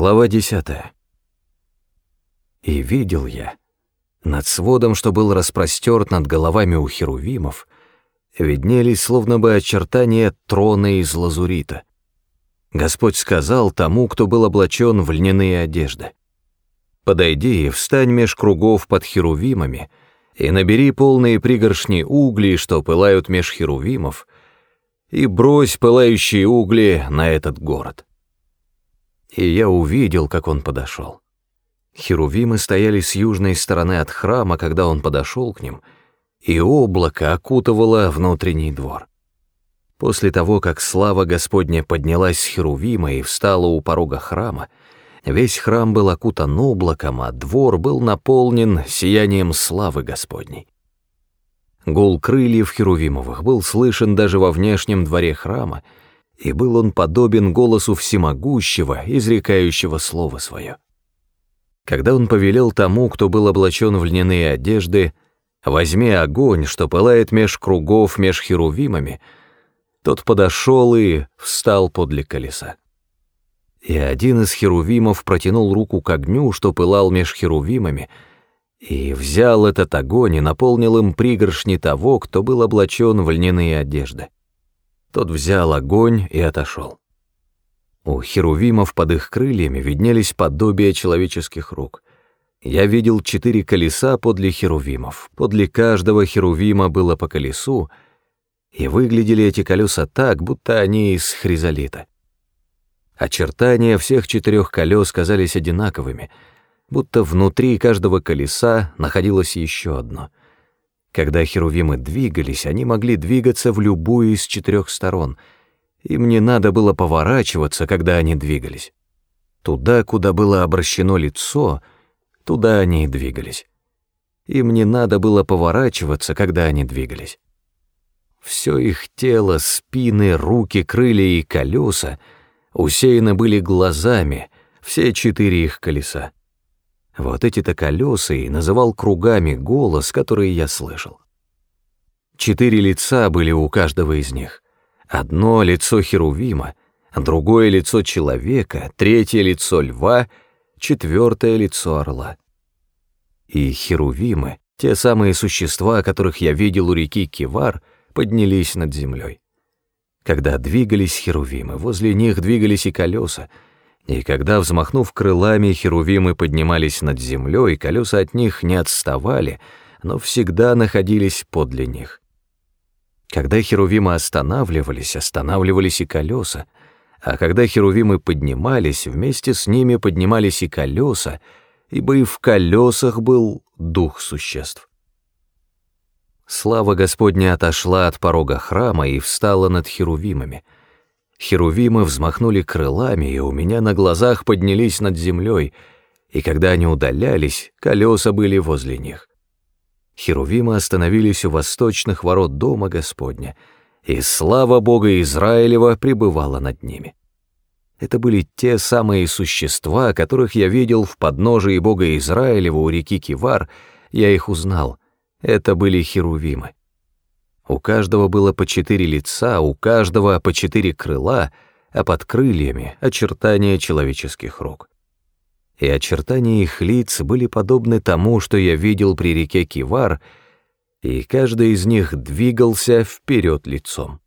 Глава 10. И видел я, над сводом, что был распростерт над головами у херувимов, виднелись словно бы очертания трона из лазурита. Господь сказал тому, кто был облачен в льняные одежды: «Подойди и встань меж кругов под херувимами, и набери полные пригоршни углей, что пылают меж херувимов, и брось пылающие угли на этот город». И я увидел, как он подошел. Херувимы стояли с южной стороны от храма, когда он подошел к ним, и облако окутывало внутренний двор. После того, как слава Господня поднялась с херувима и встала у порога храма, весь храм был окутан облаком, а двор был наполнен сиянием славы Господней. Гул крыльев херувимовых был слышен даже во внешнем дворе храма, и был он подобен голосу всемогущего, изрекающего слово свое. Когда он повелел тому, кто был облачен в льняные одежды: «Возьми огонь, что пылает меж кругов меж херувимами», тот подошел и встал подле колеса. И один из херувимов протянул руку к огню, что пылал меж херувимами, и взял этот огонь и наполнил им пригоршни того, кто был облачен в льняные одежды. Тот взял огонь и отошел. У херувимов под их крыльями виднелись подобия человеческих рук. Я видел 4 колеса подле херувимов, подле каждого херувима было по колесу, и выглядели эти колеса так, будто они из хризолита. Очертания всех 4 колес казались одинаковыми, будто внутри каждого колеса находилось еще одно. Когда херувимы двигались, они могли двигаться в любую из 4 сторон. Им не надо было поворачиваться, когда они двигались. Туда, куда было обращено лицо, туда они и двигались. Им не надо было поворачиваться, когда они двигались. Все их тело, спины, руки, крылья и колеса усеяны были глазами, все 4 их колеса. Вот эти-то колеса и называл кругами голос, который я слышал. 4 лица были у каждого из них. Одно лицо херувима, другое лицо человека, 3-е лицо льва, 4-е лицо орла. И херувимы, те самые существа, которых я видел у реки Кивар, поднялись над землей. Когда двигались херувимы, возле них двигались и колеса, и когда, взмахнув крылами, херувимы поднимались над землей, колеса от них не отставали, но всегда находились подле них. Когда херувимы останавливались и колеса, а когда херувимы поднимались, вместе с ними поднимались и колеса, ибо и в колесах был дух существ. Слава Господня отошла от порога храма и встала над херувимами. Херувимы взмахнули крылами, и у меня на глазах поднялись над землей, и когда они удалялись, колеса были возле них. Херувимы остановились у восточных ворот дома Господня, и слава Бога Израилева пребывала над ними. Это были те самые существа, которых я видел в подножии Бога Израилева у реки Кивар, я их узнал. Это были херувимы. У каждого было по 4 лица, у каждого по 4 крыла, а под крыльями — очертания человеческих рук. И очертания их лиц были подобны тому, что я видел при реке Кивар, и каждый из них двигался вперед лицом.